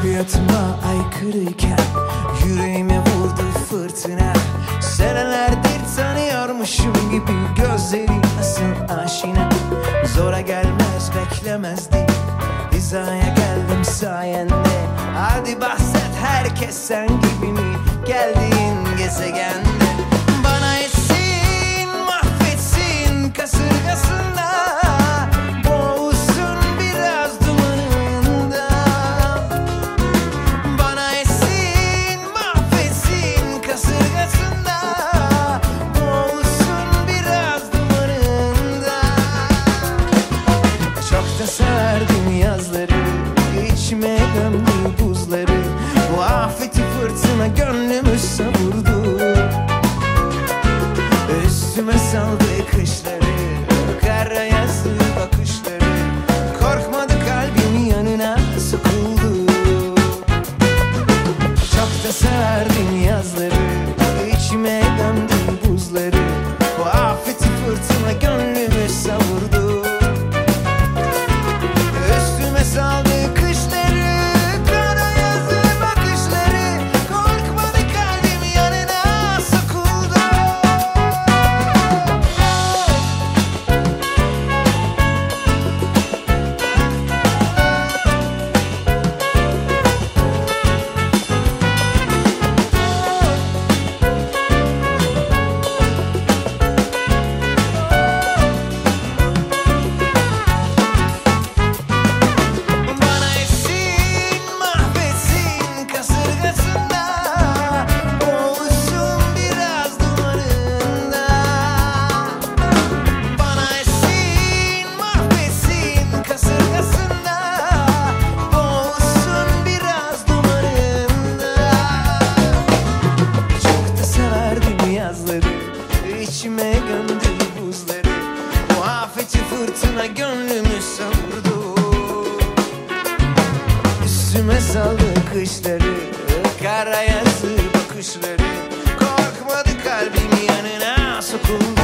Tabiatıma aykırıyken yüreğime vurdu fırtına. Senelerdir tanıyormuşum gibi gözleri nasıl aşina. Zora gelmez beklemezdi, hizaya geldim sayende. Hadi bahset, herkes sen gibi mi geldiğin gezegende. Bana etsin mahvetsin kasırgasında, boğulsun biraz dumanında. Bana etsin mahvetsin kasırgasında, boğulsun biraz dumanında. Çok da severdim yazları, içime gömdü buzları. Bu afeti fırtına gönlümü savurdu. Üstüme saldı kışları, kara yazı bakışları. Korkmadı kalbim, yanına sokuldu. Çok da severdim yazları, içime gömdü buzları. Bu afeti fırtına gönlümü savurdu. Üstüme saldı kışları, kara yazı bakışları. Korkmadı kalbim, yanına sokuldu. Bana etsin mahvetsin kasırgasında, boğulsun biraz dumanında. Bana etsin mahvetsin kasırgasında, boğulsun biraz dumanında. Çok da severdim yazları, içime gömdü buzları. Bu afeti fırtına gönlümü savurdu. Üstüme saldı kışları, kara yazı bakışları. Korkmadı kalbim, yanına sokuldu.